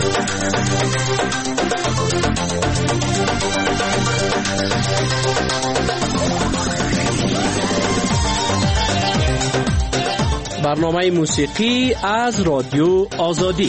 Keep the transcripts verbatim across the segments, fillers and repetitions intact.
برنامه موسیقی از رادیو آزادی.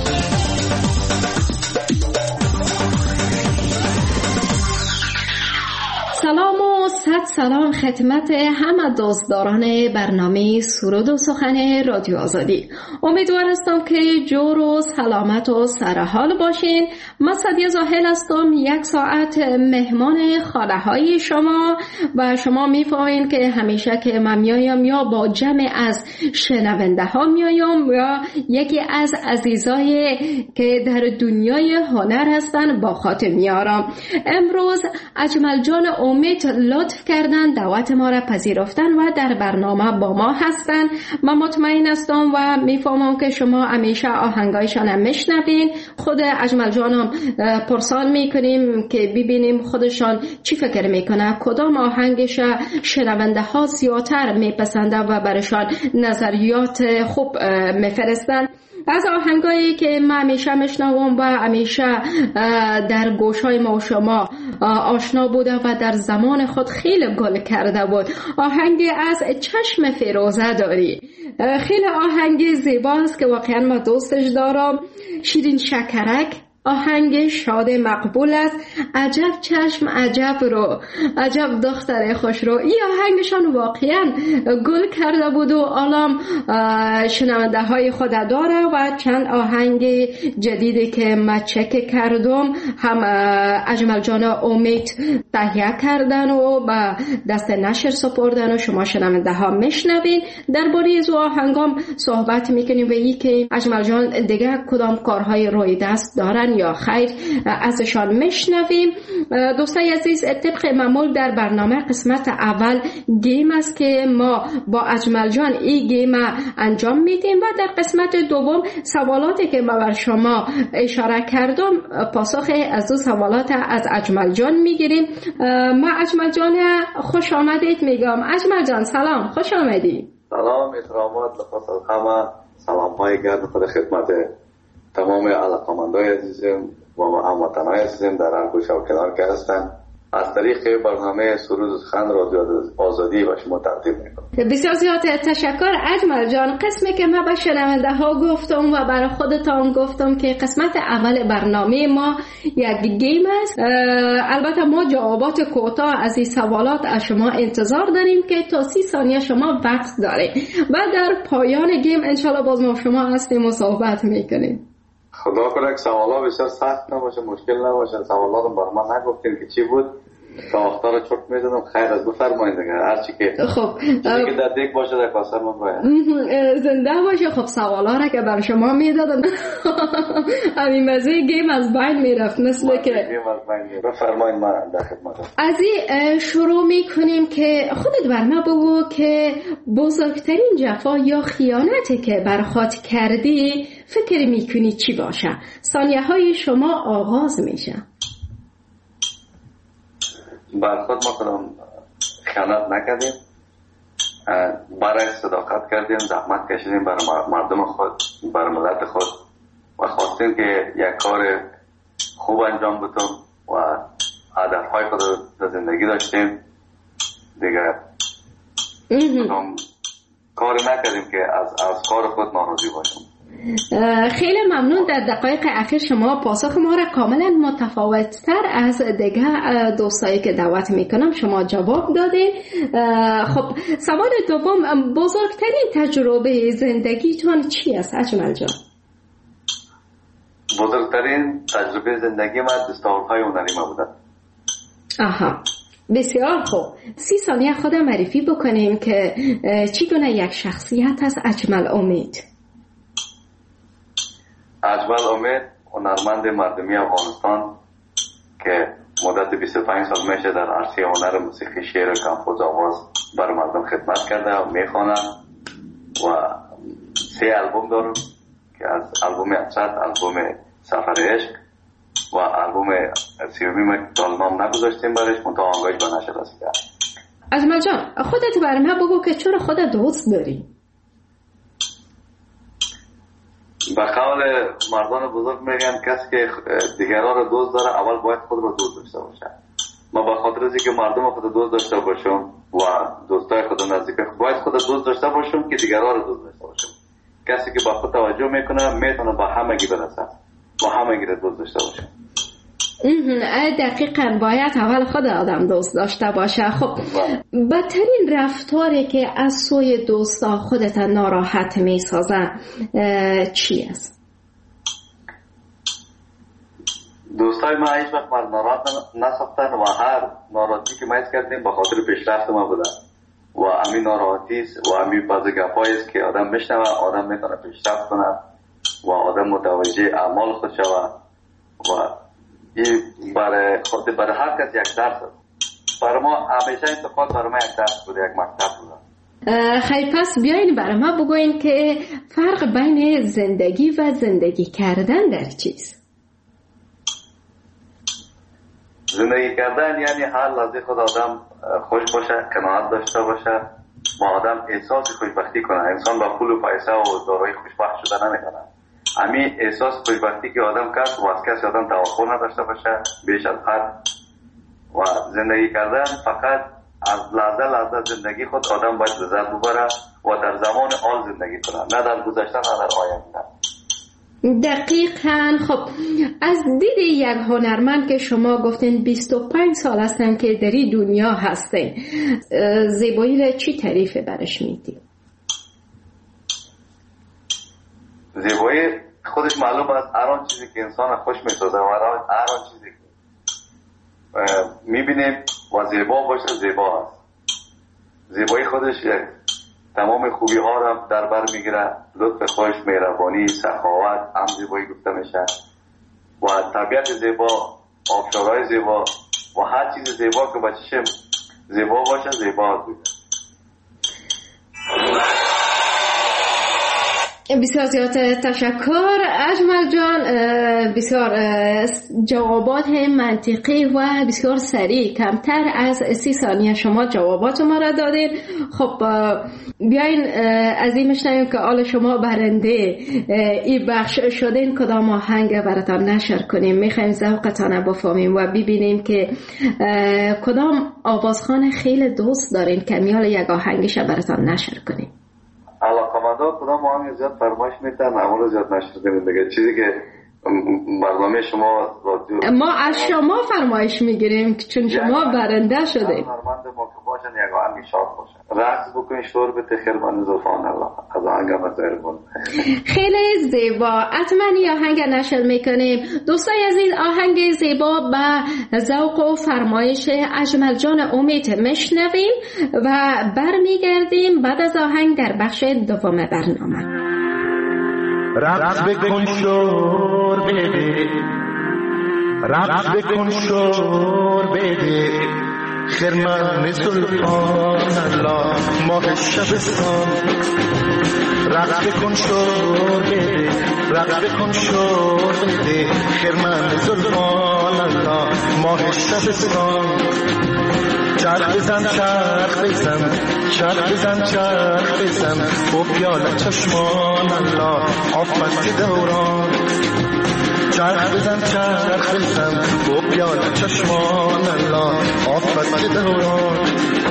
سلام و صد سلام خدمت همه دوستداران برنامه سرود و سخن رادیو آزادی. امیدوار هستم که جور و سلامت و سرحال باشین. من سعدیه زاهل هستم، یک ساعت مهمان خانه های شما و شما میفهمین که همیشه که من میایم یا با جمع از شنونده ها میایم یا یکی از عزیزای که در دنیای هنر هستن با خاطر میارم. امروز اجمل جان امید لطف کردن دعوت ما را پذیرفتن و در برنامه با ما هستن. من مطمئن هستم و میفهمم که شما همیشه آهنگایشان هم میشنوین. خود اجمل جانم پرسان میکنیم که ببینیم خودشان چی فکر میکنه، کدام آهنگش شنونده ها زیادتر میپسنده و برشان نظریات خوب میفرستن. از آهنگایی که من همیشه میشنوم و همیشه در گوشای ما و شما آشنا بوده و در زمان خود خیلی گل کرده بود، آهنگ از چشم فیروزه داری. خیلی آهنگ زیباست که واقعا ما دوستش دارم. شیرین شکرک آهنگ شاد مقبول است. عجب چشم عجب رو، عجب دختر خوش رو. این آهنگشان واقعا گل کرده بود و الان شنونده های خود داره و چند آهنگ جدیدی که من چک کردم هم اجمل جان امید تهیه کردن و با دست نشر سپردن و شما شنونده ها میشنوین. درباره از آهنگام صحبت میکنیم و این که اجمل جان دیگه کدام کارهای روی دست دارن یا خیر ازشان میشنویم. دوستای عزیز، طبق معمول در برنامه قسمت اول گیم است که ما با اجمل جان این گیم انجام میدیم و در قسمت دوم سوالاتی که ما بر شما اشاره کردم پاسخ از دو سوالات از اجمل جان میگیریم. ما اجمل جان خوش آمدید میگم. اجمل جان سلام، خوش آمدید. سلام، احترامات لخص الخمه، سلام های گرد خود خدمت تمام علاقمندای عزیزم و هموطنای عزیزم در هر گوشه و کنار که هستن. از طریق برنامه سرود و سخن رادیو آزادی و شما تقدیم میکنم. بسیار زیاد تشکر اجمل جان. قسمی که من به شنونده ها گفتم و برای خودتان گفتم که قسمت اول برنامه ما یک گیم است. البته ما جوابات کوتاه از این سوالات از شما انتظار داریم که تا سی ثانیه شما وقت دارید و در پایان گیم انشالله باز ما شما هستیم و صحبت میکنیم. خدا کنه که سوالا بسیار سخت نباشه، مشکل نباشه. سوالاتم بر من نگفتین که چی بود تا وقتا رو چرت میزدم. خیر از بفرمایید دیگه، هرچی که خب چیزی که در دیگ باشه در کاسر من باید زنده باشه. خب سوالا را که بر شما میدادم همین مزه گیم از بین میرفت مثل که گیم از بین میرفت. بفرمایید من در خدمتم. از این شروع میکنیم که خودت بر ما بگو که بزرگترین جفا یا خیانتی که بر خود کردی فکر میکنی چی باشه؟ ثانیه های شما آغاز میشه. بر خود ما کنم خیانت نکردیم، برای صداقت کردیم، زحمت کشیدیم برای مردم خود، برای ملت خود و خواستیم که یک کار خوب انجام بدیم و هدفهای خود در زندگی داشتیم دیگه. کاری نکردیم که از, از کار خود ناراضی باشیم. خیلی ممنون. در دقایق اخیر شما پاسخ ما را کاملا متفاوت‌تر از دیگه دوستایی که دعوت میکنم شما جواب دادین. خب سوال دوم، بزرگترین تجربه زندگیتون چی است اجمل جان؟ بزرگترین تجربه زندگی من دستاوردهای هنری ما بوده. آها، بسیار خوب. سی ثانیه خودم معرفی بکنیم که چی گونه یک شخصیت است اجمل امید؟ اجمل امید هنرمند مردمی افغانستان که مدت بیست و پنج سال میشه در عرصه هنر موسیقی، شعر و کمپوز آواز بر مردم خدمت کرده و میخوانم و سه البوم دارم که از البوم افسد، البوم سفر عشق و البوم سیومی که نام نگذاشتیم برش منتها آنگاهش به نشر رسیده. اجمل جان خودت بر من بگو که چرا خودت دوست داری؟ به قول مردان بزرگ میگن کسی که دیگران رو دوست داره اول باید خود رو دوست داشته باشه. ما به خاطر از اینکه مردم خود دوست داشته باشم و دوستای خود نزدیک باید خود دوست داشته باشم که دیگران رو دوست داشته باشم. کسی که با خود توجه میکنه میتونه با همگی برسه، با همگی رو دوست داشته باشه. دقیقاً باید اول خود آدم دوست داشته باشه. خب بدترین رفتاری که از سوی دوستا خودت ناراحت میسازه چی است؟ دوستای ما هیچ وقت من ناراحت نساختن و هر ناراحتی که ما حس کردیم به خاطر پیشرفت ما بوده و همین ناراحتی است و همین بعضی گپایی است که آدم میشنوه آدم میتونه پیشرفت کنه و آدم متوجه اعمال خود شوه و این برای خود برای هر کس یک درس است. برای ما همیشه انتقاد برای ما یک درس بوده، یک مکتب بوده. خیلی پس بیاین برای ما بگوین که فرق بین زندگی و زندگی کردن در چیست؟ زندگی کردن یعنی هر لحظه خود آدم خوش باشه، قناعت داشته باشه و آدم احساس خوشبختی کنه. انسان با پول و پیسه و دارایی خوشبخت شده نمیکنه. همین احساس خوشبختی که آدم کرد و از کسی آدم توقع نداشته باشه بیش از حد و زندگی کردن فقط از لحظه لحظه زندگی خود آدم باید لذت ببره و در زمان آن زندگی کنه، نه در گذشته نه در آینده. دقیقاً. خب از دید یک هنرمند که شما گفتین بیست و پنج سال هستن که در این دنیا هستین، زیبایی را چی تعریف برش میدی؟ زیبایی خودش معلوم است هر آن چیزی که انسان خوش میسازه و هر آن چیزی که میبینیم و زیبا باشه زیبا است. زیبایی خودش تمام خوبی ها را در بر میگیره، لطف خوش، مهربانی، سخاوت هم زیبایی گفته میشه و طبیعت زیبا، آبشارهای زیبا و هر چیز زیبا که با چشم زیبا باشه زیبا بوده. بسیار زیاد تشکر اجمل جان، بسیار جوابات منطقی و بسیار سریع، کمتر از سی ثانیه شما جوابات ما را دادین. خب بیاین از این میشنویم که آل شما برنده این بخش شدین کدام آهنگ براتان نشر کنیم. میخوایم ذوقتان بفهمیم و ببینیم که کدام آوازخوان خیلی دوست دارین که میال یک آهنگش براتان نشر کنیم. علاقمندا کدام آهنگ زیاد فرمایش میتن اما زیاد نشر نمیدن دیگه. چیزی که برنامه شما رادیو ما از شما فرمایش میگیریم چون شما برنده شده. هنرمند ما که باشن یک آهنگ شاد باشن، رقص بکنین، شور بده خیربان زلفان الله از آهنگ مزهر بود. خیلی زیبا. حتما این آهنگ نشر میکنیم. دوستای عزیز، آهنگ زیبا به ذوق و فرمایش اجمل جان امید میشنویم و برمیگردیم بعد از آهنگ در بخش دوم برنامه. رقص بکن شور بده، رقص بکن شور بده، خرمن زلفان الله ماه شبستان. رقص بکن شور بده، رقص بکن شور بده، خرمن زلفان الله ماه شبستان. چرخ بزن چرخ بزن چرخ بزن چرخ بزن با پیاله چشمان الله آفت دوران. چرخ بزن چرخ بزن با پیاله چشمان الله آفت دوران.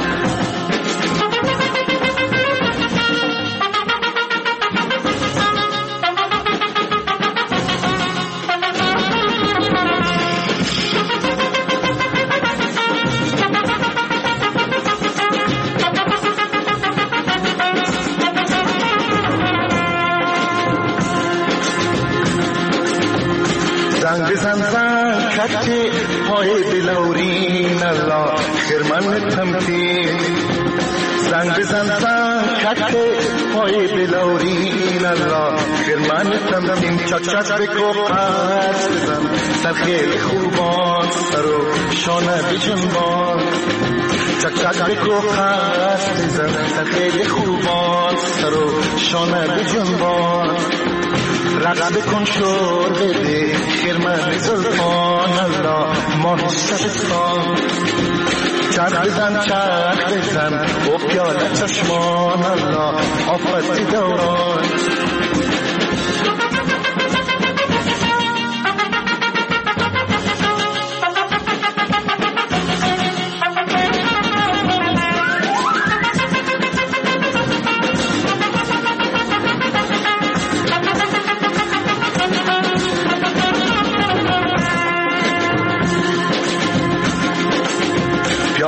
زنگ بزن زن کتی پای بلورین الله خرمن تمکین. زنگ بزن زن کتی پای بلورین الله خرمن تمکین. چک چک بکو قرص بزن سر خیلی خوبان سر و شانه بجنبان. چک چک بکو قرص بزن سر خیلی خوبان سر و شانه بجنبان. رقص بکن شور بده خرمن زلفان الله ماه شبستان. چرخ بزن چرخ بزن و پیاله چشمان الله آفت دوران.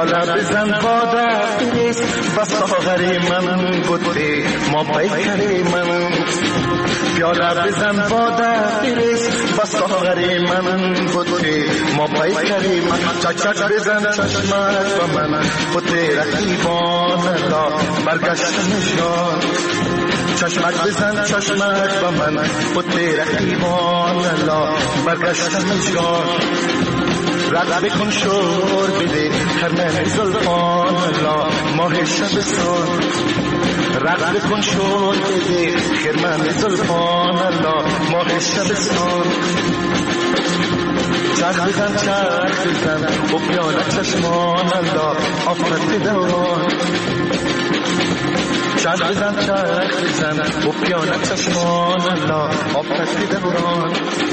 پیاله بزن باده نیست بس ساغری من بوده ما پیکری من پیاله بزن باده نیست بس ساغری من بوده ما پیکری من چک چک بزن چشمک و من بوده رقیبان لا برگشت نشان چشمک بزن چشمک و من بوده رقیبان لا برگشت نشان رد بکن شور بده خرمن زلفان لا ماه شبستان رد بکن شور بده خرمن زلفان لا ماه شبستان چرخ بزن چرخ بزن و پیاله چشمان لا آفت دوران چرخ بزن چرخ بزن و پیاله چشمان لا آفت دوران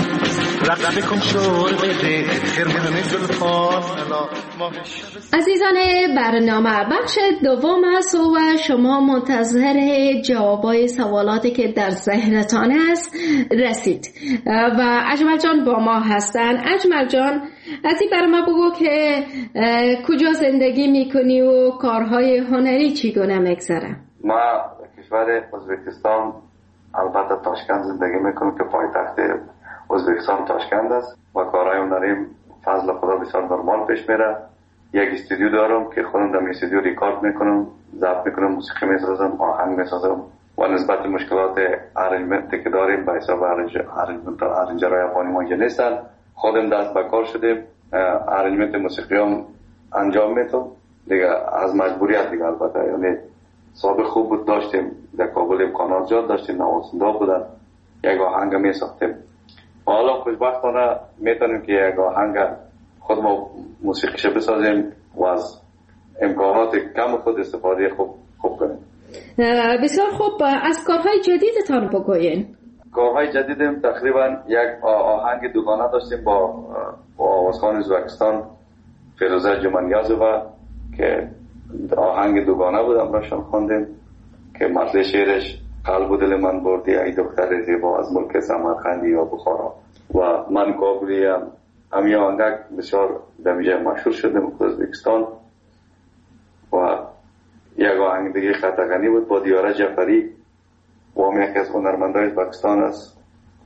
عزیزان برنامه بخش دوم هست و شما منتظر جوابای سوالاتی که در ذهنتان است رسید و اجمل جان با ما هستن. اجمل جان از این برای ما بگو که کجا زندگی میکنی و کارهای هنری چگونه میگذره؟ ما کشور ازبکستان البته تاشکند زندگی میکنم که پایتخت ازبکستان تاشکند است و کارهای هنریم فضل خدا بسیار نرمال پیش میره. یک استودیو دارم که خودم در استودیو ریکارد میکنم، ضبط میکنم، موسیقی میسازم، آهنگ میسازم و نسبت مشکلات ارنجمنت که داریم به حساب ارنجمنت ارنجرهای افغانی ما اینجا نیستن، خودم دست به کار شدیم، ارنجمنت موسیقی هم انجام میدم دیگه از مجبوریت دیگه. البته یعنی سابق خوب بود، داشتیم در کابل امکانات زیاد داشتیم، نوازنده بودن، یک آهنگ میساختیم. حالا خوشبختانه میتونیم که یک آهنگ خود ما موسیقیش بسازیم و از امکانات کم خود استفاده خوب خوب کنیم. بسیار خوب. از کارهای جدیدتان بگوین. کارهای جدیدم تقریبا یک آهنگ دوگانه داشتیم با با آوازخوان ازبکستان فیروزه جمانیازووا که آهنگ دوگانه بود، امراشان خواندیم که متن شعرش قلب و دل من بردی ای دختر زیبا از ملک سمرقندی یا بخارا و من کابلی هم همین آهنگ بسیار دمیجه مشهور شدم که ازبکستان. و یک آهنگ دیگه خطغنی بود با دیاره جعفری و هم یکی از هنرمندای ازبکستان است.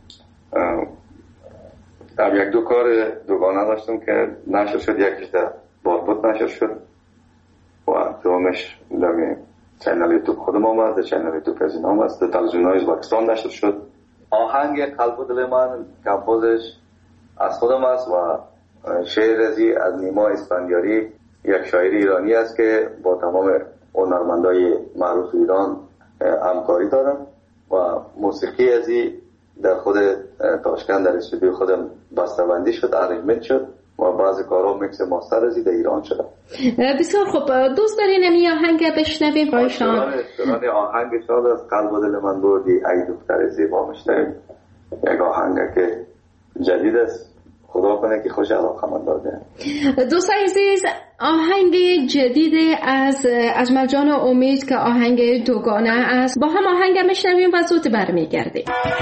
هم یک دو کار دوگانه داشتم که نشر شد، یکیش در باربود نشر شد و دومش در چینل یوتیوب خودم آمد، در چینل یوتیوب از این آمد، در تلویزیون‌های ازبکستان نشر شد. آهنگ قلب و دل من کمپوزش از خودم است و شعر ازی از نیما اسفندیاری، یک شاعر ایرانی است که با تمام هنرمندای معروف ایران همکاری دارم و موسیقی ازی در خود تاشکند در استودیو خودم بسته‌بندی شد، ارنجمنت شد و بعضی کارها میکس ماستر ازی در ایران شد. بسیار خوب. دوست دارین این آهنگ بشنویم با شما؟ شما آهنگ شاد از قلب و دل من بردی ای دختر زیبا میشنویم. یک آهنگ که جدید است، خدا کنه که خوش علاقه من داده. دوست عزیز، آهنگ جدید از اجمل جان امید که آهنگ دوگانه است، با هم آهنگ میشنویم و زود برمیگردیم.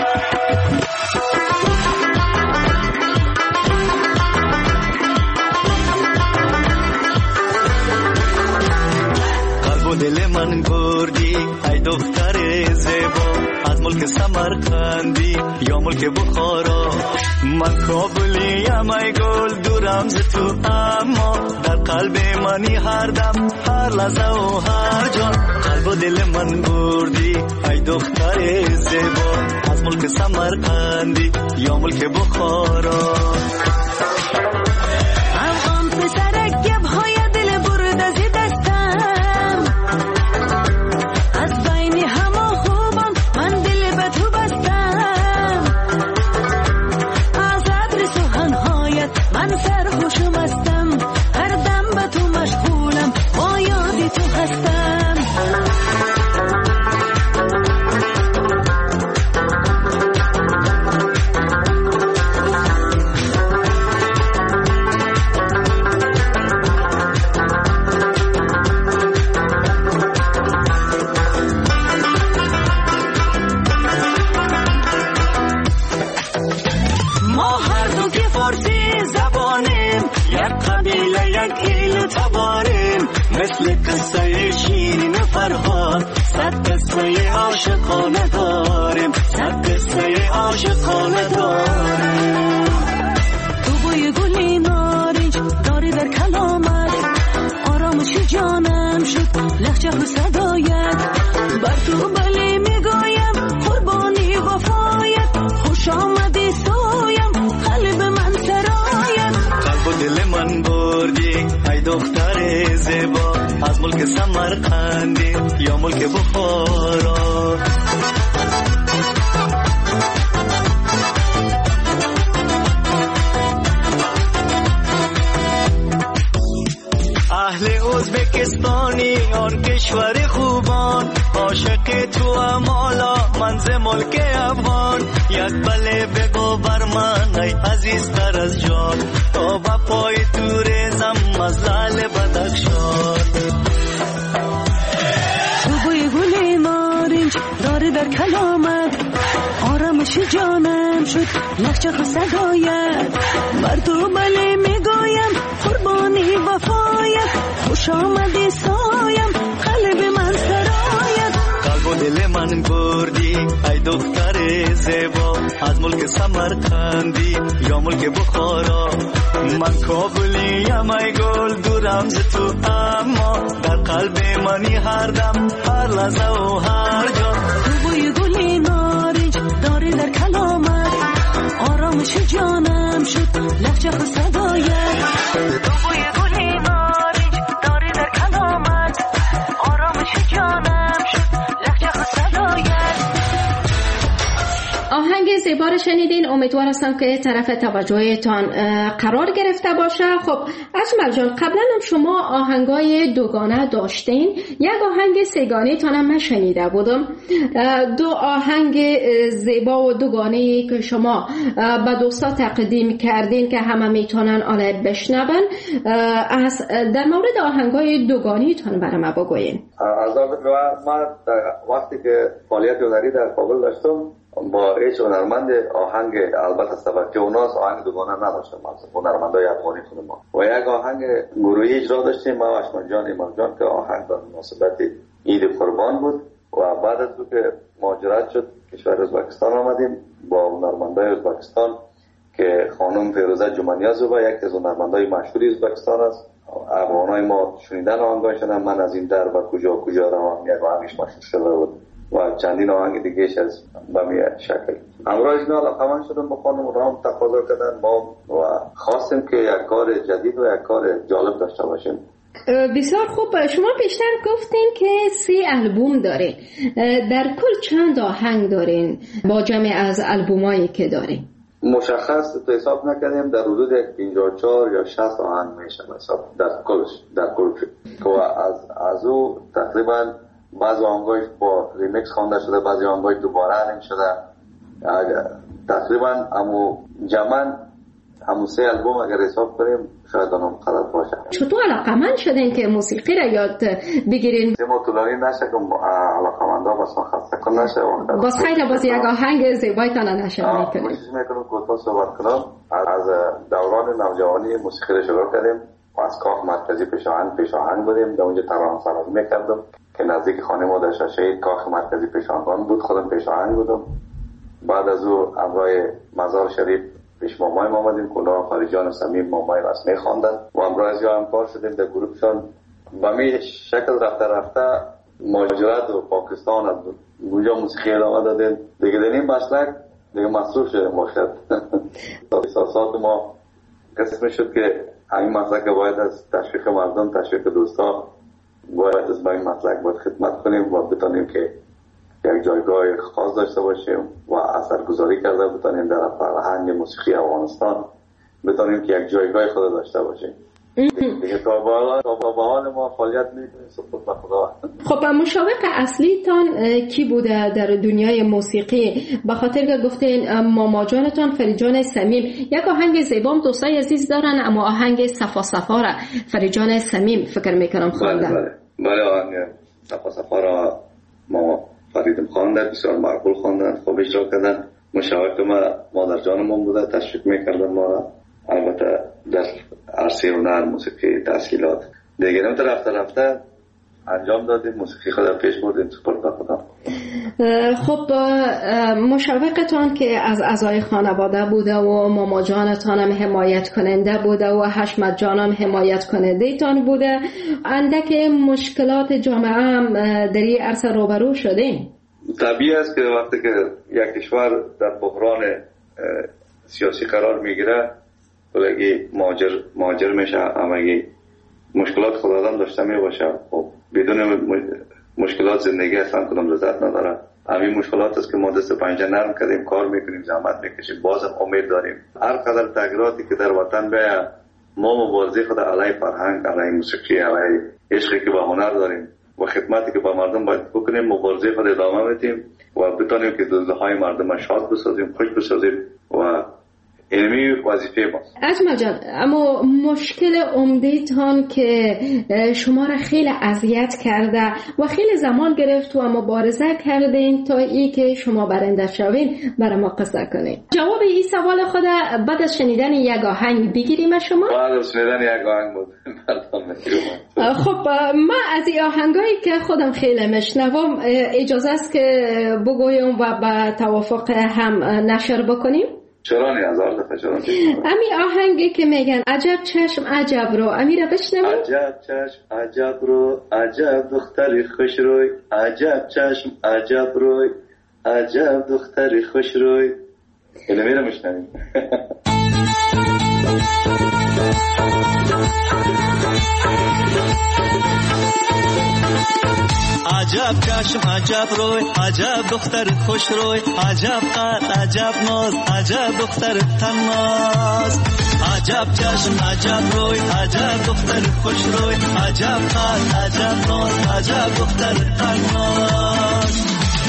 دل من بردی ای دختر زیبا از ملک سمرقندی یا ملک بخارا. من کابلیم ای گل دورم ز تو، اما در قلب منی هر دم هر لحظه و هر جا. قلب و دل من بردی ای دختر زیبا از ملک سمرقندی یا ملک بخارا. افغان پسرک گبهای دل برده زی دستم، از بین همه خوبان من دل به تو بستم. از عبر سخنهایت من سرخوشم هستم، هر دم به تو مشغولم با یادی تو هستم. قصه شیرین فرهاد صد قصه عاشقانه داریم صد قصه عاشقانه داریم تو بوی گلی نارنج داری در کلامت آرامش جانم شد لحجه و صدایت بر تو بله میگویم قربانی وفایت خوش آمدی سویم قلب من سرایت قلب و دل من بردی ای دختر زیبا از ملک سمرقندی یا ملک بخارا اهل ازبکستانی آن کشور خوبان عاشق تو امالا منز ملک افغان یک بله بگو بر من ای عزیزتر از جان تا با پای تو ریزم از لعل بدخشان تو بوی گلی نارنج داری در کلامت آرامش جانم شد لحجه و صدایت بر تو بله میگویم قربانی وفایت خوش آمدی سایم قلب من سرایت قلب و دل من بردی ای دختر زیبا از ملک سمرقندی یا ملک بخارا من کابلیم ای گل دورم ز تو اما در قلب منی هر دم هر لحظه و هر جا تو بوی گلی نارنج داری در کلامت آرامش جانم شد لحجه و صدایت تو بوی گلی نارنج داری در کلامت آرامش جانم شد لحجه و صدایت آهنگ زیبا رو شنیدین. امیدوار هستم که طرف توجهتان قرار گرفته باشه. خب اجمل جان، قبلا هم شما آهنگای دوگانه داشتین، یک آهنگ سگانه تان هم من شنیده بودم. دو آهنگ زیبا و دوگانه که شما به دوستا تقدیم کردین که همه میتونن آن بشنون، از در مورد آهنگای دوگانه تان برای ما بگوین. از من وقتی که فعالیت هنری در کابل داشتم با هیچ هنرمند آهنگ البته سبکی اوناس آهنگ دوگانه نداشتم. هنرمندای افغانی خود ما و یک آهنگ گروهی اجرا داشتیم ما و اشمن جان ایمان جان که آهنگ به مناسبت عید قربان بود و بعد از که مهاجرت شد کشور ازبکستان آمدیم با هنرمندای ازبکستان که خانم فیروزه جمانیازووا یکی از هنرمندای مشهور ازبکستان است. افغانای ما شنیدن آهنگاشون، من از این در و کجا کجا روم یک آهنگش مشهور شده بود و چندین آهنگ دیگهش از بمی شکل. امروز اینا علاقمند شدم با خانم رام تقاضا کردن ما و خواستیم که یک کار جدید و یک کار جالب داشته باشیم. بسیار خوب. شما پیشتر گفتین که سی البوم دارین، در کل چند آهنگ دارین با جمع از البومایی که دارین؟ مشخص تو حساب نکردیم، در حدود پنجاه و چهار یا شصت آهنگ میشه حساب در کلش در کلش که از از او تقریبا بعضی آهنگاش با ریمیکس خوانده شده، بعضی آهنگاش دوباره ارنج شده. تقریبا همو جمعاً همون سه البوم اگر حساب کنیم شاید آنم غلط باشه. چطور علاقمند شدین که موسیقی را یاد بگیرین؟ ما طولانی نشه که علاقمندا بس ما خسته کن نشه. باز خیلی باز یک آهنگ زیبایتان نشه میکنیم. کوشش میکنم کوتاه صحبت کنم. از دوران نوجوانی موسیقی را شروع کردیم و از کاخ مرکزی پیش آهنگ پیش آهنگ بودیم. در اونجا ترانه سرایی میکردم که نزدیک خانه ما در شاشه‌ای کاخ مرکزی پیش آهنگ بود، خودم پیش آهنگ بودم. بعد از او امرای مزار شریف پیش مامای ما آمدیم که اونا فریجان و سمیم مامای رسمی خواندن و امروز یا همکار شدیم در گروهشان. با می شکل رفته رفته مهاجرت و پاکستان از اونجا موسیقی ادامه دادیم دیگه. در این مسلک دیگه مصروف شدیم باشد. احساسات ما قسم شد که همین مسلک باید از تشویق مردم، تشویق دوستا باید از با این مسلک باید خدمت کنیم و بتانیم که یک جایگاه خاص داشته باشیم و اثرگذاری کرده بتانیم در فرهنگ موسیقی افغانستان، بتانیم که یک جایگاه خود داشته باشیم. دیگه تا بالا تا بالا ما فعالیت میکنیم سپورت به خدا. خب مشوق اصلی تان کی بوده در دنیای موسیقی؟ به خاطر که گفتین ماما جانتان فریجان سمیم، یک آهنگ زیبام دوستای عزیز دارن، اما آهنگ صفا صفا را فریجان سمیم فکر میکنم خواندن. بله بله آهنگ صفا صفا را ما فریدم خواندن، بسیار معقول خواندن، خوب اجرا کردن. مشاورت ما مادر جانمون بوده، تشویق میکردن ما را. البته در عرصه هنر موسیقی تحصیلات دیگه نمیده رفته رفته انجام دادیم، موسیقی خود پیش بردیم سپرد به خدا. خب مشوقتان که از اعضای خانواده بوده و ماما جانتان هم حمایت کننده بوده و حشمت جان هم حمایت کننده تان بوده، اندک مشکلات جامعه هم در این عرصه روبرو شدیم. طبیعی است که وقتی که یک کشور در بحران سیاسی قرار میگیره بلگی ماجر ماجر میشه، همگی مشکلات خود آدم داشته می باشه. خب بدون مشکلات زندگی اصلا کدام لذت نداره. همین مشکلات است که ما دست پنجه نرم کردیم، کار میکنیم، زحمت میکشیم، بازم امید داریم هر قدر تغییراتی که در وطن بیاید ما مبارزه خود علیه فرهنگ، علیه موسیقی، علیه عشقی که به هنر داریم و خدمتی که به مردم باید بکنیم مبارزه خود ادامه میدیم و بتونیم که دلهای مردم شاد بسازیم، خوش بسازیم و علمی وظیفه ماست. اجمل جان، اما مشکل عمده‌تان که شما را خیلی اذیت کرده و خیلی زمان گرفت و مبارزه کردین تا ای که شما برنده شوین برای ما قصه کنین. جواب این سوال خود بعد از شنیدن یک آهنگ بگیریم شما؟ بعد از شنیدن یک آهنگ بود. خب ما از این آهنگایی که خودم خیلی میشنوم اجازه است که بگویم و به توافق هم نشر بکنیم؟ چرا نه؟ هزار دفعه چرا نه؟ امی آهنگی که میگن عجب چشم عجب رو، امی را بشنویم؟ عجب چشم عجب رو، عجب دختری خوش روی، عجب چشم عجب روی، عجب دختری خوش روی. اینو میرم میشنویم. عجب چشم عجب روی، عجب دختر خوش روی، عجب قد عجب ناز، عجب دختر تناز. عجب چشم عجب روی، عجب دختر خوش روی، عجب قد عجب ناز، عجب دختر تناز.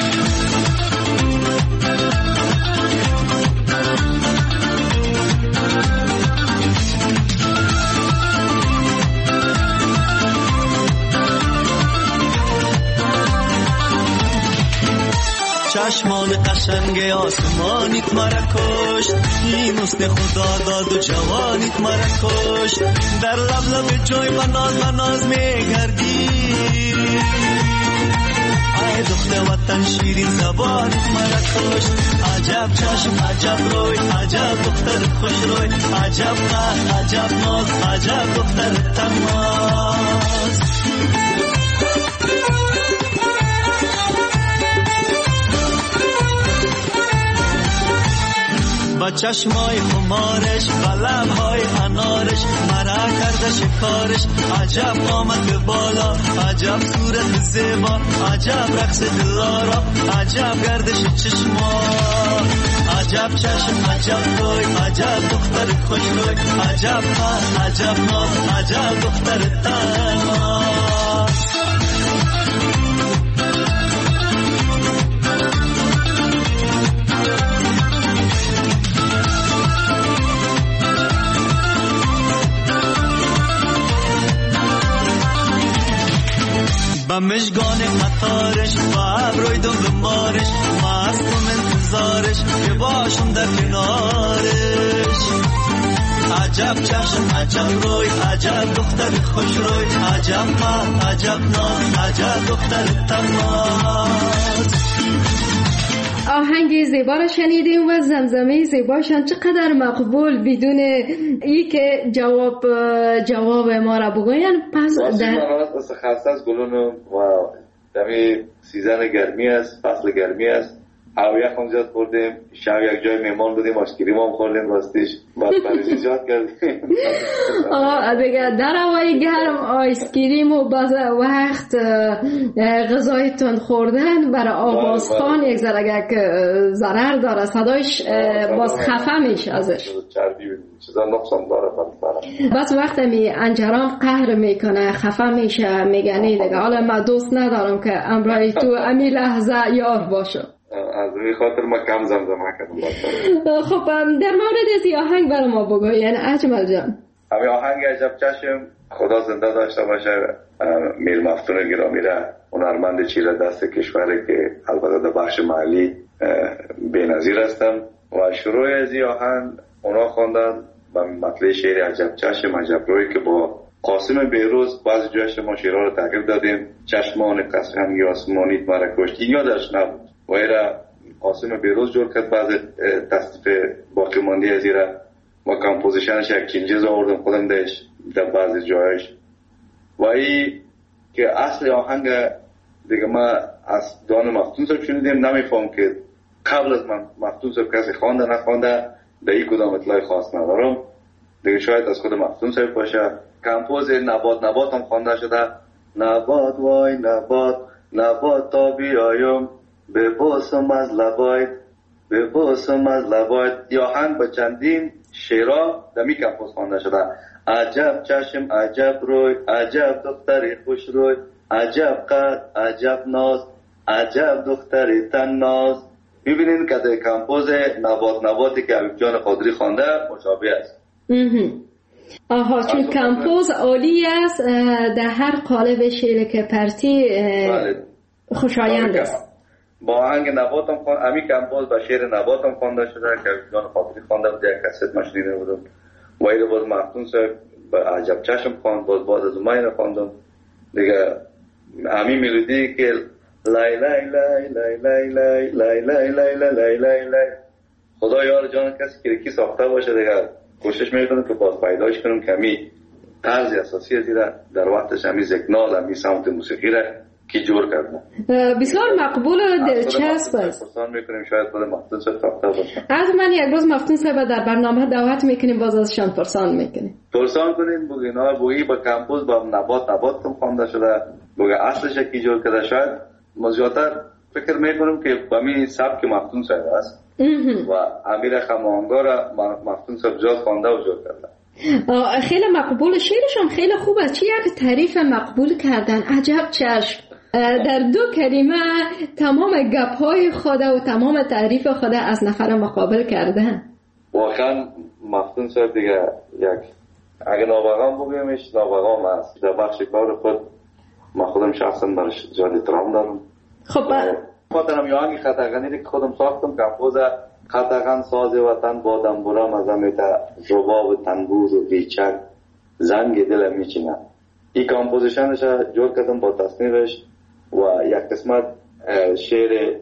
چشمان قشنگ آسمانیت مرا کشت، این حسن خدا داد و جوانیت مرا کشت. در لب لب جوی بناز بناز میگردی، ای دختر وطن شیرین زبانیت مرا کشت. عجب چشم عجب روی، عجب دختر خوش روی، عجب قد عجب ناز، عجب دختر تناز. با چشمای خمارش، با لبهای انارش مرا کرده شکارش. عجب آمد بالا، عجب صورت زیبا، عجب رقص دلارا، عجب گردش چشما. عجب چشم عجب روی، عجب دختر خوش روی، عجب قد عجب ناز، عجب دختر تناز. با مشگان قطارش، با ابروی دنبالش، مستم انتظارش که باشم در کنارش. عجب چشم عجب روی، عجب دختر خوش روی، عجب قد عجب ناز، عجب دختر تناز. آهنگ زیبا را شنیدیم و زمزمه زیباشان چقدر مقبول، بدون ای که جواب جواب ما را بگوین. پس در واسه خاص از گلونو و دمی سیزن گرمی است، فصل گرمی است. هوا یخم زیاد خوردیم، شب یک جای مهمان بودیم، آشکریم هم خوردیم، راستیش بعد پریزی زیاد کردیم. آه دیگه در هوای گرم آیسکریم و بعض وقت غذایتون خوردن برای آوازخوان یک ذره ضرر داره، صدایش باز خفه میشه ازش، چربی چیزا نقصان داره. بعض وقت می انجرام قهر میکنه، خفه میشه، میگنی دیگه حالا من دوست ندارم که امرای تو امی لحظه یار باشه. از این خاطر ما کم زمزمه کردم. خب در مورد از این آهنگ برای ما بگو، یعنی اجمل جان. همین آهنگ عجب چشم خدا زنده داشته باشه. میر مفتون گرامی را، هنرمند چیره دست کشوری که البته در بخش محلی بی‌نظیر هستن و شروع از این آهنگ اونا خواندن با مطلع شعر عجب چشم عجب روی که با قاسم بیروز بعضی جایش ما شیرها رو تغییر دادیم، چشمان قسم یا آسمانی مرا کشت، این یادش نبود و ایرا قاسم بیروز جور کرد بعض تصدیف باقی مانده از ایرا و کمپوزیشنش یک چینجز آوردم خودم دهش در بعضی جایش و ای که اصل آهنگ دیگه ما از دان مفتون صاحب شنیدیم، نمیفهم که قبل از من مفتون صاحب کسی خوانده نخوانده، در این کدام اطلاع خاص ندارم دیگه، شاید از خود مفتون صاحب باشه. کمپوز نبات نبات هم خوانده شده، نبات وای نبات نبات تا بیایم به باسم از لبایت به باسم از لبایت، یا آهنگ با چندین شعرها در می کمپوز خوانده شده. عجب چشم عجب روی، عجب دختری خوش روی، عجب قد عجب ناز، عجب دختری تن ناز. ببینید که در کمپوز نبات نباتی که حبیب جان قادری خوانده مشابه است. آها، چون کمپوز عالی است، در هر قالب شعر که پرتی خوشایند است. با آهنگ نبات هم خوانده، امی کمپوز با شعر نبات هم خوانده شده که حبیب جان قادری خوانده بود، یک کست مشنیده بودم و ایره باز مفتون صاحب با عجب چشم خواند، باز باز از اومین خواندم دیگه. امی ملودی که لای لای لای لای لای لای لای لای لای لای لای لای، خدا یار جان کسی که کی ساخته باشه دیگه کوشش میکنم که باز پیداش کنم که امی طرز اساسی از ایره در وقتش امی زکنال امی سمت موسیقی را کی جور کردم. بسیار مقبول و دلچسب است. پرسان میکنیم شاید خود مفتون صاحب ساخته باشه. از من یک روز مفتون صاحب در برنامه دعوت میکنیم، باز ازشان پرسان میکنیم. پرسان کنیم بگی نه بگی با کمپوز با نبات نبات کم خوانده شده، بگی اصلش کی جور کرده. شاید مزیاتر فکر میکنم که با می سبک مفتون صاحب است و امیر خمانگا را مفتون صاحب جاد خوانده و جور کرده. خیلی مقبول، شعرش هم خیلی خوب است. چی یک تعریف مقبول کردن، عجب چشم. در دو کلمه تمام گپ‌های خود و تمام تعریف خود از نفر مقابل کردن. واقعا مفتون صاحب دیگه یک اگه نابغام بگیمش نابغام است. در بخش کار خود ما خودم شخصا برش زیاد احترام دارم. خب خاطرم یا هنگی خطاقانی که خودم ساختم کمپوز خطاقان ساز وطن با دنبورم از امیتا رباب تنبور و بیچک زنگ دل میچینم. این کمپوزیشنش جور کردم با تصنیفش و یک قسمت شعر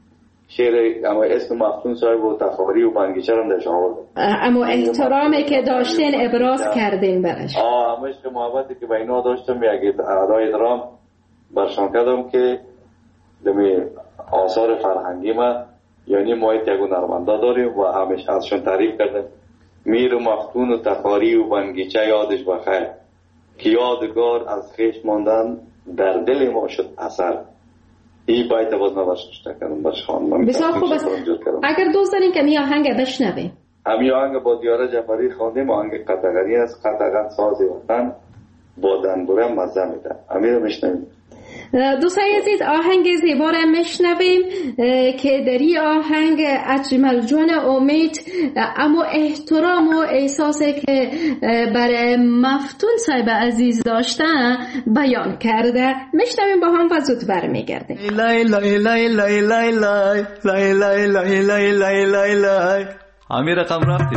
شعر اما اسم مفتون صاحب و تخاری و بنگیچه هم درش آورد. اما احترامی که داشتین ابراز کردین برش. آه اما عشق محبتی که بینا داشتم یک ادای درام برشان کردم که دمی آثار فرهنگی ما یعنی ما یک نرمنده داریم و همیش ازشون تعریف کردم. میر و مفتون و تخاری و بنگیچه یادش بخیر که یادگار از خیش ماندن در دل ما شد اثر. این باید باز نباشت کردم برش خواندم. بسیار خوب است. اگر دوست دارین که می آهنگ بشنویم. همی آهنگ با دیاره جعفری خواندیم، آهنگ قطغری است. قطغن ساز وطن با دنبوره مزه میده. همی رو میشنویم. دوستان عزیز، آهنگ زیبا را میشنویم که در این آهنگ اجمل جان امید اما احترام و احساسی که برای مفتون صاحب عزیز داشتن بیان کرده. میشنویم با هم و زود برمیگردیم. لای لای لای لای لای لای لای لای لای لای لای لای لای همین رقم رفتی.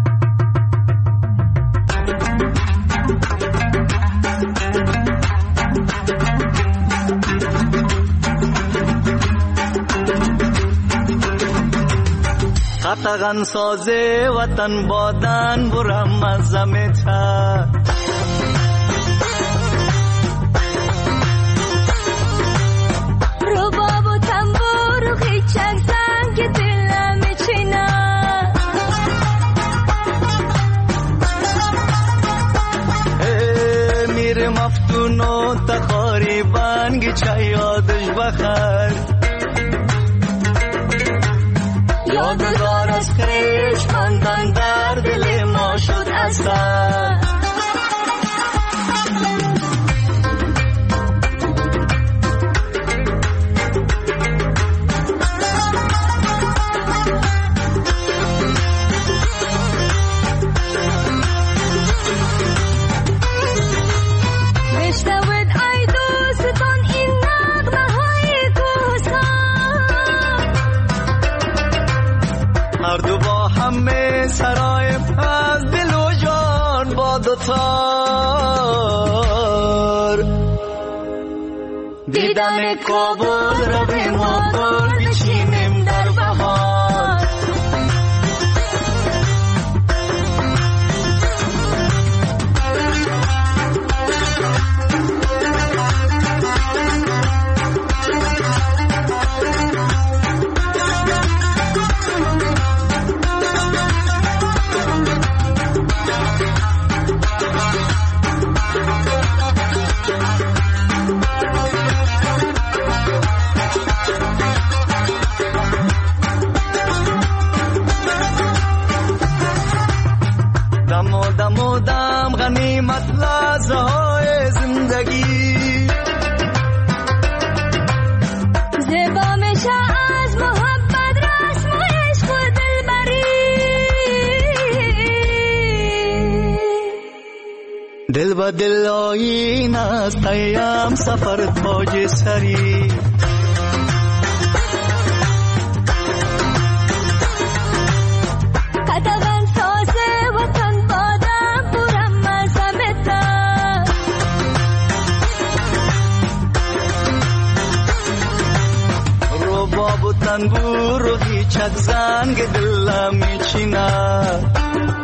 قطغن سازه وطن بادن برم از زمتا رباب و تنبور و خیچک زنگ دلم میچینه میر مفتون و تخاری بنگی چه یادش بخیر یادگار از خیش ماندن در دل ما شد اثر. بشنوید ای دوستان این نغمه های کوهستان، هر دو با همه سرایم از دل و جان با دوتا دم کابل رویم و گل بچینیم در بهار. غنیمت لحظه های زندگی زیبا میشه از محبت رسم و عشق و دلبری. دل با دل آیین است ایام سفر تاج سری. تنبور و هیچک زنگ دلم میچیند.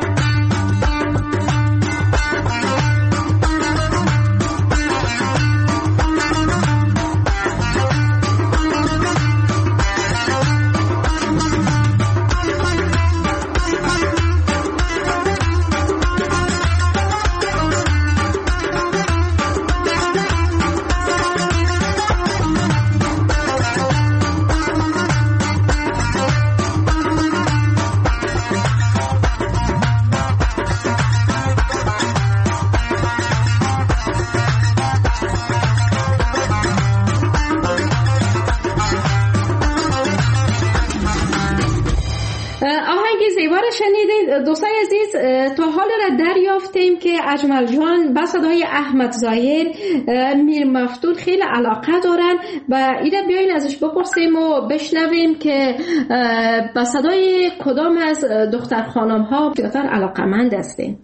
دوستای عزیز، تا حال را دریافتیم که اجمل جان با صدای احمد ظاهر میر مفتون خیلی علاقه دارن و اینا بیاین ازش بپرسیم و بشنویم که با صدای کدام از دختر خانم ها بیشتر علاقه‌مند هستین.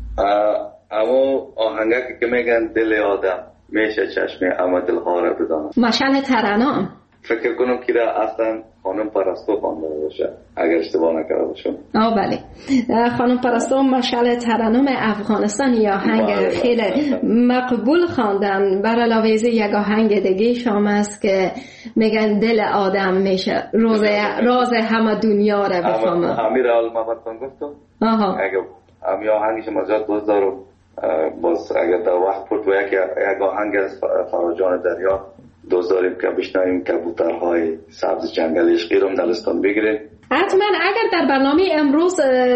اما آهنگی که میگن دل آدم میشه چشم اما دلها را بدانم. مشعل ترانه فکر کنم که را اصلا خانم پرستو خوانده باشه اگر اشتباه نکرده باشم. آه بله، خانم پرستو مشعل ترنم افغانستان یا آهنگ خیلی مقبول خواندن. بر علاوه از یک آهنگ دیگه شام است که میگن دل آدم میشه روز راز همه دنیا را بفهمه. امیر المبتان گفتم آها اگر امی آهنگش مزاد دوست دارم باز اگر در وقت پرت و یک یک آهنگ از فراجان دریا دوست داریم که بشنویم کبوترهای سبز جنگل عشقی رو دلستان بگیریم. حتما اگر در برنامه امروز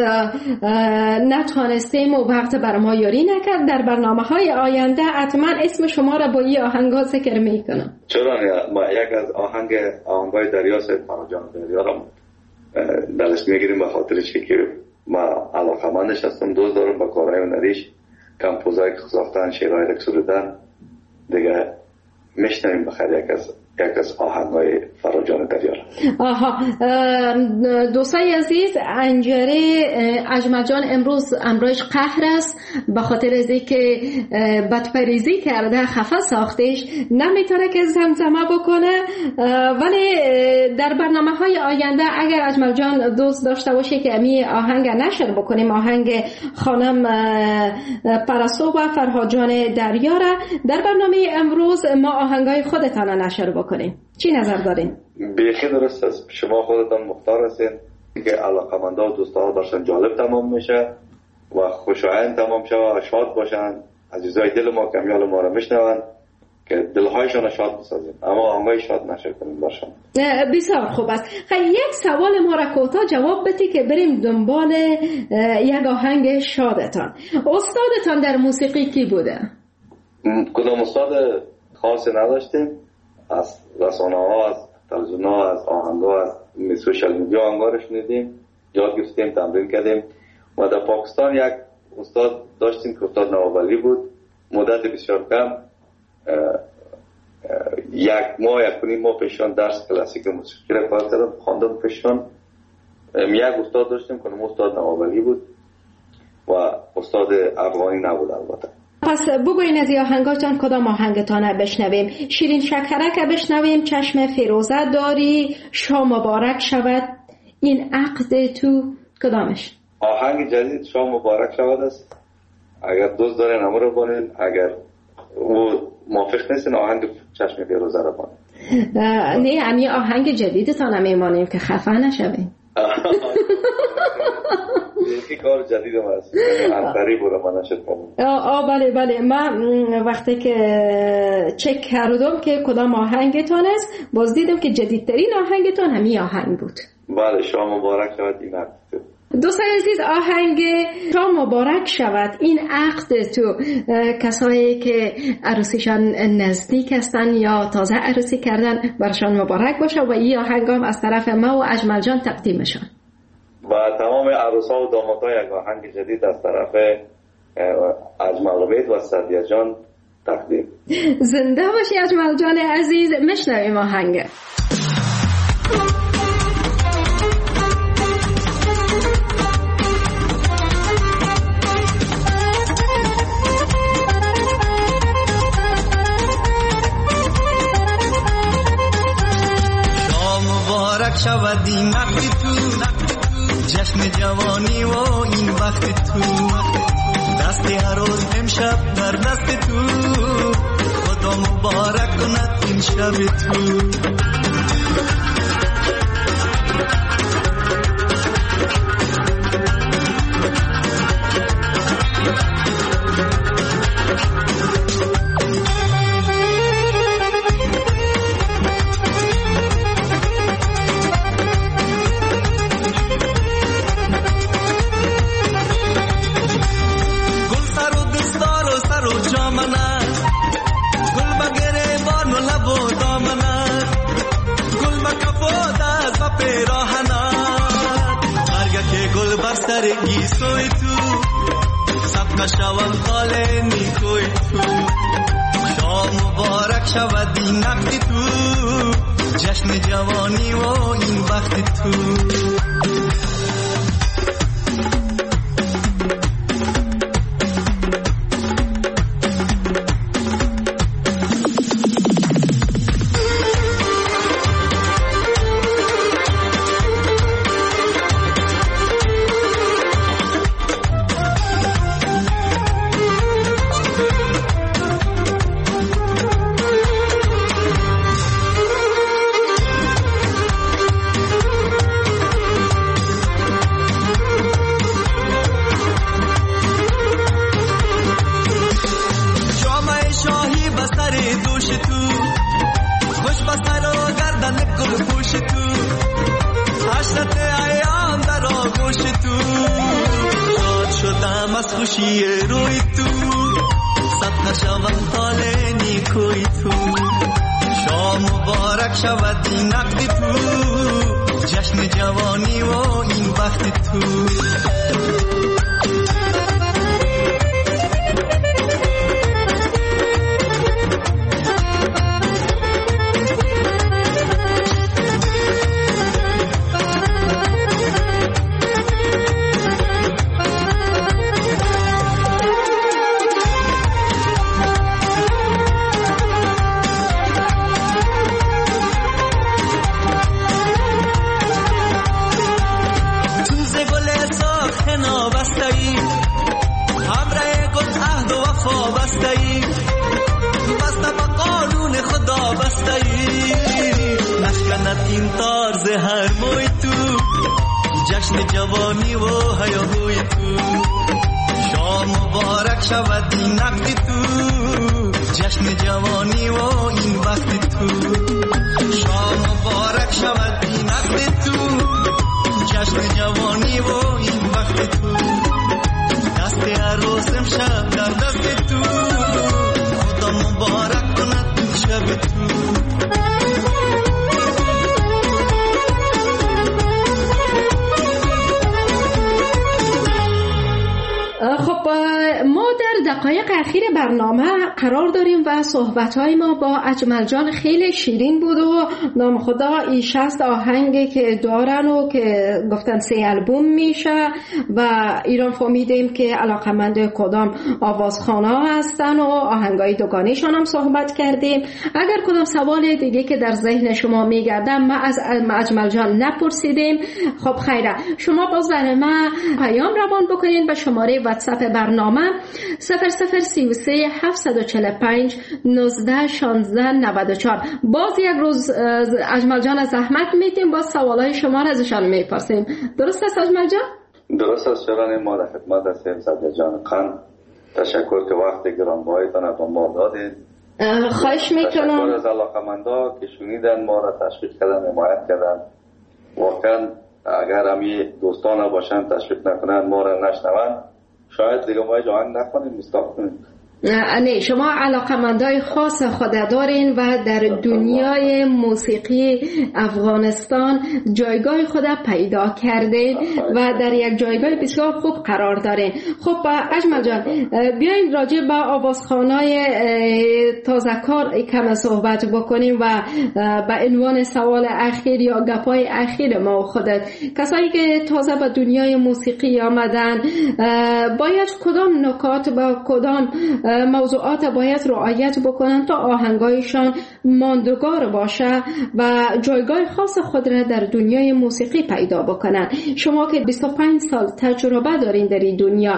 نتوانستیم و وقت بر ما یاری نکرد، در برنامه های آینده حتما اسم شما را با این آهنگ ها ذکر میکنم. چرا نه؟ ما یک از آهنگ آهنگای دریا سید فراجان دریا را دلش میگیریم به خاطر چی که ما علاقمندش هستم، دوست دارم با کارهای هنریش کمپوزای ساختن، شعرهای رقص سرودن دیگه میشنویم بخیر یک از یک از آهنگای فراجان دریا. آها، دوستای عزیز، انجره اجمل جان امروز امروز قهر است به خاطر از اینکه بدپریزی کرده، خفه ساختش، نمیتونه که زمزمه بکنه. ولی در برنامه‌های آینده اگر اجمل جان دوست داشته باشه که امی آهنگ نشر بکنیم، آهنگ خانم پرستو و فرهاد جان دریا را در برنامه امروز ما آهنگای خودتان نشر بکنیم. چی نظر دارین؟ بیخی درست است، شما خودتان مختار هستین که علاقمندا و دوستا داشتن جالب تمام میشه و خوشایند تمام شه و شاد باشن، عزیزای دل ما کمیال ما را میشنون که دلهایشان شاد بسازیم، اما آهنگای شاد نشه کنیم باشن. بسیار خوب است. خیلی یک سوال ما را کوتاه جواب بدید که بریم دنبال یک آهنگ شادتان. استادتان در موسیقی کی بوده؟ کدام استاد خاصی نداشتیم، از رسانه ها، از تلویزیون ها، از آهنگ ها، از سوشال میدیا آهنگا رو شنیدیم، یاد گرفتیم، تمرین کردیم. و در پاکستان یک استاد داشتیم که استاد نوابلی بود، مدت بسیار کم، یک ماه یک کنیم ماه پیشان درس کلاسیک موسیقی را کار کردم، خواندم پیشان. یک استاد داشتیم که استاد نوابلی بود و استاد افغانی نبود البته. پس بگوین از آهنگاتان کدام آهنگتان بشنویم؟ شیرین شکرک بشنویم، چشم فیروزه داری، شام مبارک شود، این عقد تو، کدامش؟ آهنگ جدید شام مبارک شود است. اگر دوست دارین همه رو بانین، اگر او موافق نیستین آهنگ چشم فیروزه رو بانین. نه همی آهنگ جدیدتان هم میمانیم که خفه نشوین. یکی کار جدید هم هست انتری بوده من نشد کنم. آه بله بله، من وقتی که چک کردم که کدام آهنگتان است باز دیدم که جدیدترین آهنگتان همی آهنگ بود. بله شام مبارک شود این عقد تو. دوستان عزیز آهنگ شام مبارک شود این عقد تو، کسایی که عروسیشان نزدیک هستن یا تازه عروسی کردن برشان مبارک باشه و این آهنگ هم از طرف ما و اجمل جان تقدیمشان و تمام عروسا و دامادها یک آهنگ جدید از طرف اجمل بیت و سعدیه جان تقدیم. زنده باشی اجمل جان عزیز. مشنویم آهنگ. شود این وقت تو، جشن جوانی و این وقت تو، دست هر روز امشب در دست تو، خدا مبارک کند این شب تو. سوی تو سب شوم خاله نیکوی تو، شام مبارک شود این وقت تو، جشن جوانی و این وقت تو. خب ما در دقایق اخیر برنامه قرار داریم و صحبت‌های ما با اجمل جان خیلی شیرین بود و نام خدا این شصت آهنگی که دارن و که گفتن سه البوم میشه و ایران فهمیدیم که علاقمند کدام آوازخوان‌ها هستن و آهنگای دوگانیشان هم صحبت کردیم. اگر کدام سوال دیگه که در ذهن شما میگردم ما از اجمل جان نپرسیدیم، خب خیره شما باز برای ما پیام روان بکنین به شماره واتساپ برنامه صفر صفر سی و سه هفتصد و چهل و پنج نوزده شانزده نود و چهار. باز یک روز اجمل جان از زحمت میتیم باز سوالای شما را ازشان میپرسیم. درست است اجمل جان؟ درست است شران. ما در خدمت هستیم. صدر جان خان تشکر که وقت گرانبهایتان به ما دادید. خواهش میکنم. تشکر از علاقمندا که شنیدن ما را تشویق کردن، حمایت کردن. واقعا اگر همی دوستان باشن تشویق نکنن ما را نشنون شاید دیگه ما جوان نکنیم استاپ کنیم. نه شما علاقمندای خاص خود دارین و در دنیای موسیقی افغانستان جایگاه خود پیدا کردین و در یک جایگاه بسیار خوب قرار دارین. خب اجمل جان بیاین راجع به آوازخوانای تازه کار کم صحبت بکنیم و به عنوان سوال اخیر یا گپای اخیر ما خودت، کسایی که تازه به دنیای موسیقی آمدن باید کدام نکات با کدام موضوعات باید رعایت بکنن تا آهنگایشان ماندگار باشه و جایگاه خاص خود را در دنیای موسیقی پیدا بکنن؟ شما که بیست و پنج سال تجربه دارین در این دنیا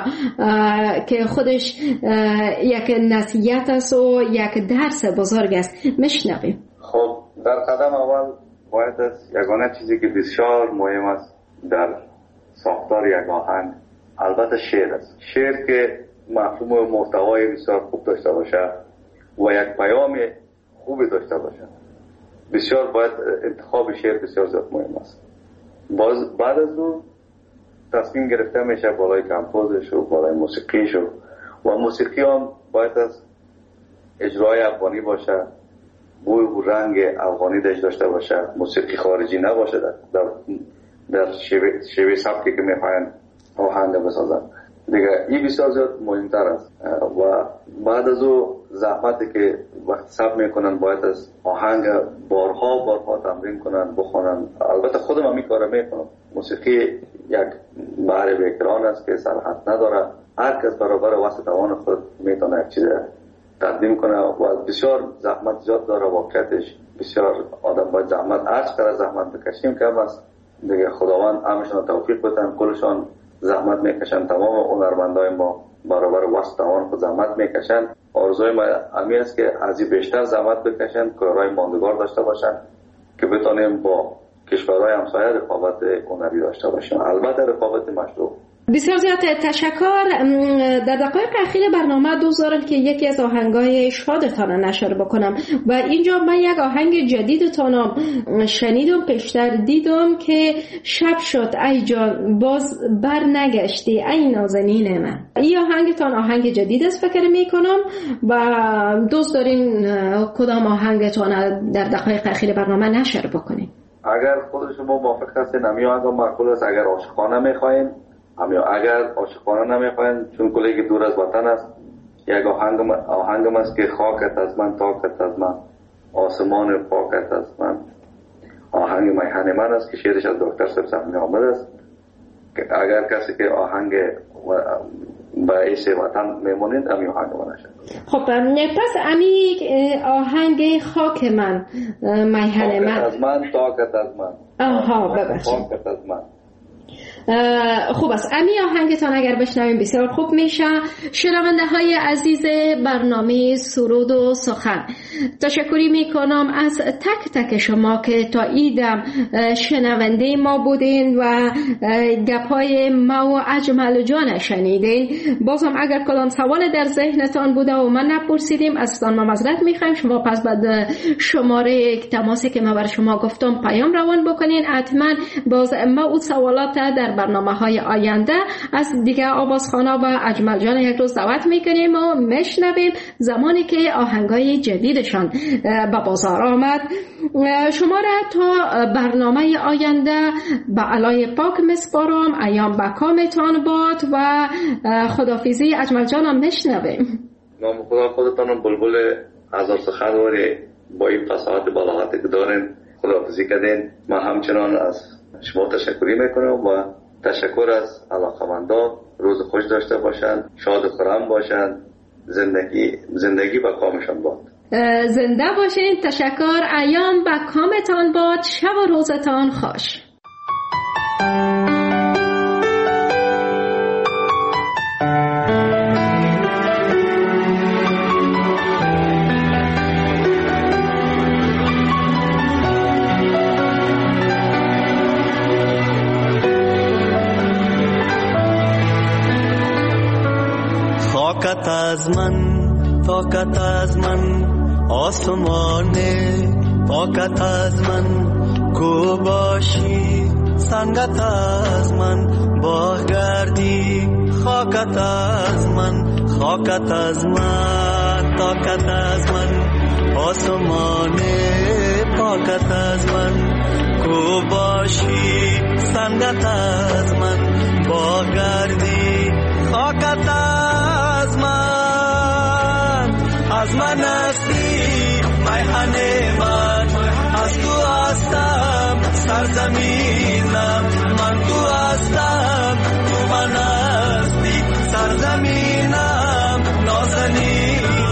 که خودش یک نصیحت است و یک درس بزرگ است، میشنویم. خب در قدم اول باید از یگانه چیزی که بسیار مهم است در ساختار یک آهنگ البته شعر است. شعر که مفهوم و محتوای بسیار خوب داشته باشه و یک پیام خوبی داشته باشه. بسیار باید انتخاب شعر بسیار زیاد مهم است. باز بعد از اون تصمیم گرفته میشه بالای کمپوزش و بالای موسیقیش و موسیقی هم باید از اجرای افغانی باشه، بوی و رنگ افغانی داشته باشه، موسیقی خارجی نباشه در در, در شیوه, شیوه سبکی که میخواین آهنگ بسازن. دیگه این بسیار زیاد مهمتر است و بعد از او زحمتی که وقت سب میکنن باید از آهنگ بارها بارها تمرین کنن، بخونن. البته خودم هم این کار میکنم. موسیقی یک بحر بیکران است که سرحد نداره. هر کس برابر واسه توان خود میتونه یک چیز تقدیم کنه و بسیار زحمت زیاد داره. واقعیتش بسیار آدم باید زحمت هر چقدر زحمت بکشیم کم است. دیگه خداوند همشون توفیق بدن. کلشان زحمت میکشن. تمام هنرمندای ما برابر واسه توان خود زحمت میکشن. آرزوی ما همین است که از این بیشتر زحمت بکشن، کارهای ماندگار داشته باشن که بتونیم با کشورهای همسایه رقابت هنری داشته باشیم، البته رقابت مشروع. بسیار زیاد تشکر. در دقایق اخیر برنامه دوست دارم که یکی از آهنگای شادتان نشر بکنم و اینجا من یک آهنگ جدیدتان شنیدم، پیشتر دیدم که شب شد ای جان باز بر نگشتی ای نازنین من. این آهنگتان آهنگ جدید است فکر میکنم و دوست دارین کدام آهنگتان در دقایق اخیر برنامه نشر بکنیم؟ اگر خود شما موافق هستین همین آهنگ معقول است. اگر عاشقانه میخواین همین، اگر عاشقانه نمیخواین چون کلی که دور از وطن است یک آهنگ آهنگم است که خاکت از من تاکت از من آسمان پاکت از من. آهنگ میهن من است که شعرش از دکتر صاحب سهمی آمد است. اگر کسی که آهنگ با ایش وطن میمونید همین آهنگ من نشد. خب پس امی آهنگ خاک من میهن من از من تاکت از من. آها ببخشید پاکت از من. خوب است. امی آهنگتان اگر بشنویم بسیار خوب میشه. شنونده های عزیز برنامه سرود و سخن، تشکری میکنم از تک تک شما که تا ایدم شنونده ما بودین و گپای ما و اجمل جان شنیدین. بازم اگر کلان سوال در ذهنتان بوده و من نپرسیدیم ازتان ما معذرت میخوایم. شما پس بعد شماره تماسی که ما بر شما گفتم پیام روان بکنین. حتما باز ما اون سوالات در برنامه‌های آینده از دیگه آوازخوانا و اجمل جان یک روز دعوت میکنیم و میشنویم زمانی که آهنگای جدیدشان به بازار آمد. شما را تا برنامه آینده به علای پاک مسپارم. ایام بکامتان باد و خدافیزی اجمل جانم میشنویم. نام خدا خودتان بلبل هزار سخنوری با این فصاحت بلاغتی که دارین خداحافظی کردین. من همچنان از شما تشکری میکنم و تشکر از علاقمندان. روز خوش داشته باشند، شاد و خرم باشند، زندگی زندگی با کامشان باد. زنده باشین. تشکر. ایام با کامتان باد. شب و روزتان خوش. طاقت از من، طاقت از من آسمانه، طاقت از من کو باشی، سنگت از من باغ گردی، خاکت از من، خاکت از من، طاقت از من آسمانه، طاقت از من کو باشی، سنگت از من باغ گردی، خاکت از من، از من هستی میهن من، از تو هستم سرزمینم، من تو هستم تو من هستی سرزمینم، نازنینم.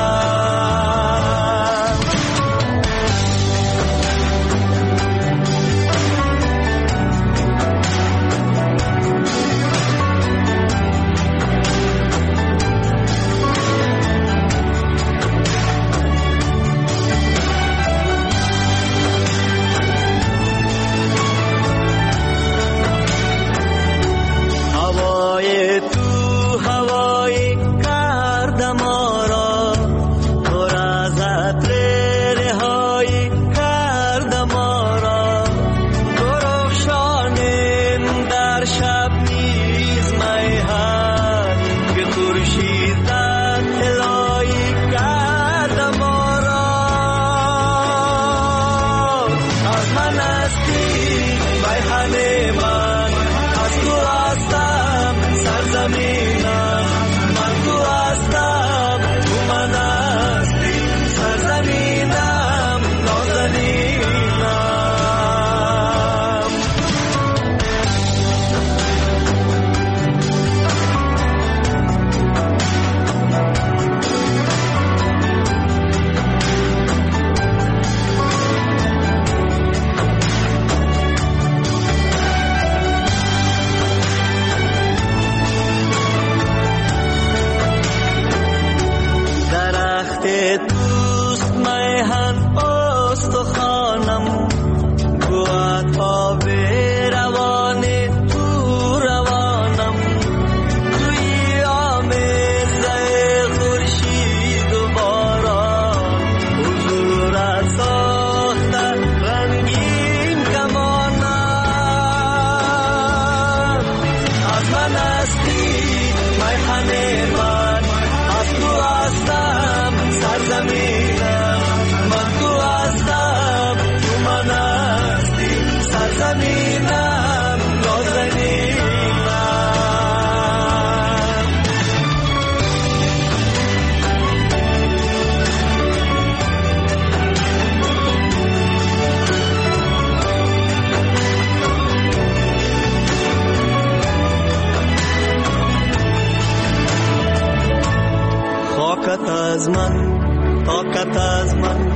طاقت از من، طاقت از من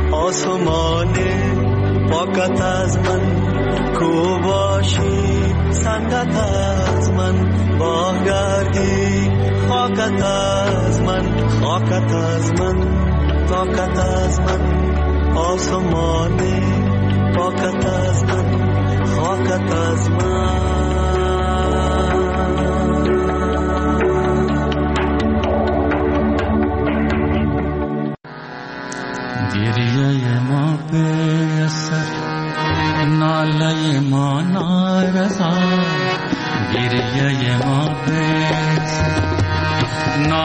آسمانه، طاقت از من کو باشی، سنگت از من باغ گردی، خاکت از من، خاکت از من، طاقت از من آسمانه، طاقت از من، خاکت از من. گریه ما به سر ناله ما نارسا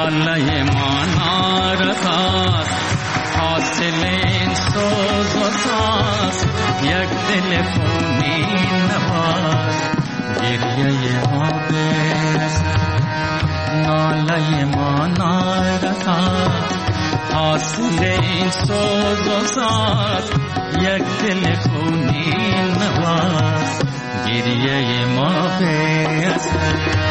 ناله ما نارساست حاصل این سوز و ساز یک دل خونین نواز گریه ما برسد ناله ما نارساست حاصل این سوز و ساز یک دل خونین نواز گریه ما برسد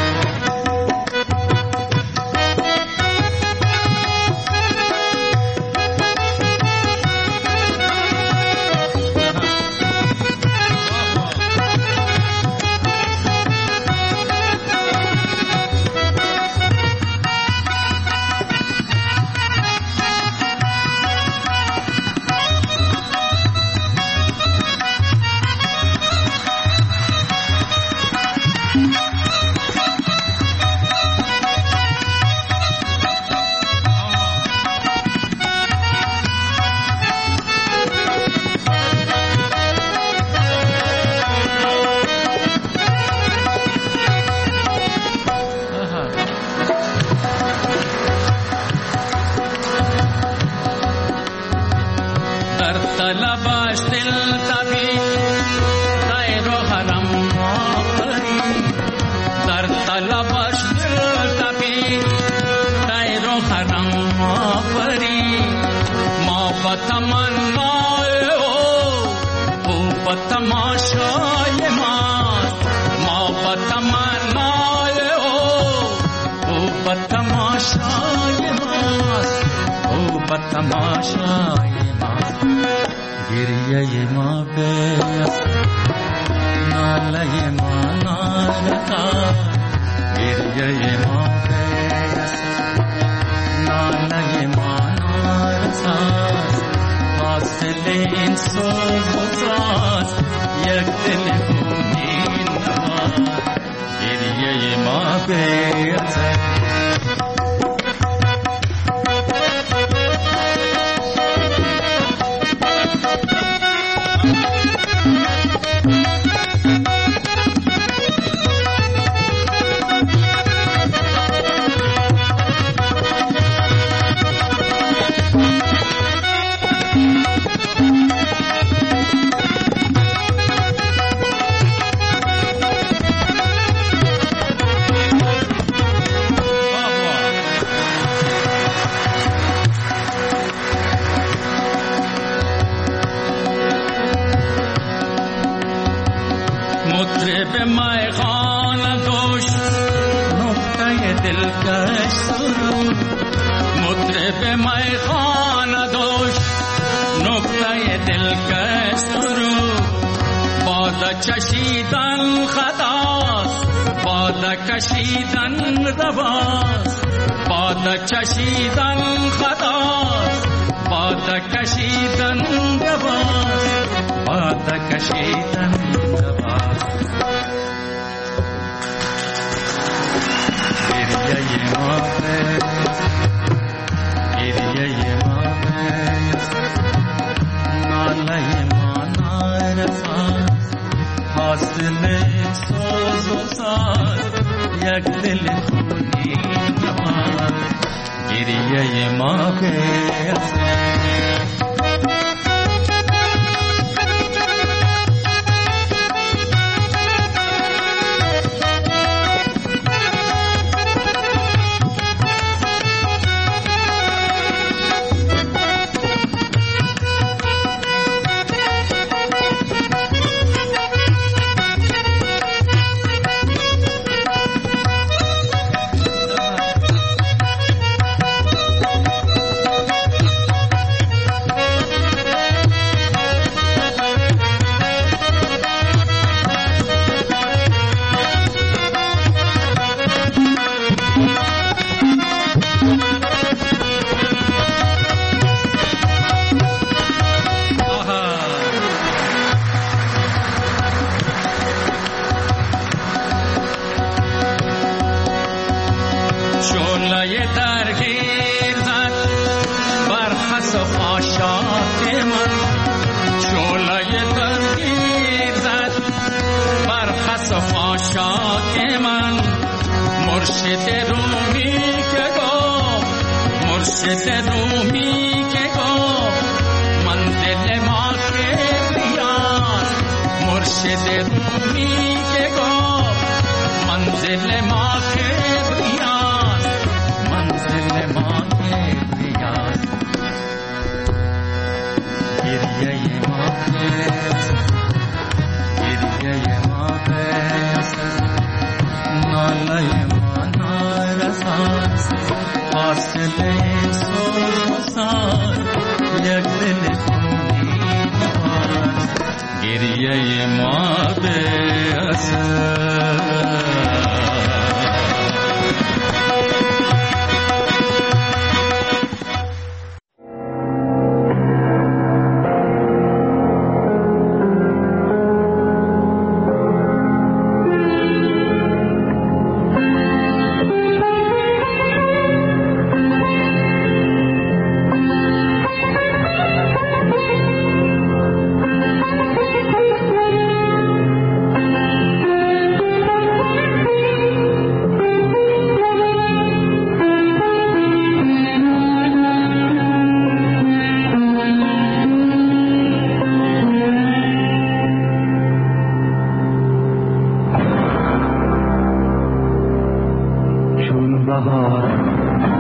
گریه ما برسد ناله ما نارساست گریه ما برسد ناله ما نارساست حاصل این سوز و ساز یک دل خونین نواز گریه ما برسد کشیدن خطاست باد کشیدن رواست باد کشیدن خطاست باد کشیدن رواست باد کشیدن رواست گریه ما برسد گریه ما برسد ناله ما نارساست حاصل سوز و ساز یک دل خونین نواز گریه ما برسد مرشد رومی که گفت مرشد رومی که گفت منزل ما کبریاست، مرشد رومی که گفت منزل ما کبریاست، منزل ما کبریاست. گریه ما بس، گریه ما بس، ناله ما نارساست، فاصله سوزان یک دل خونین باز. گریه ما بس. بهار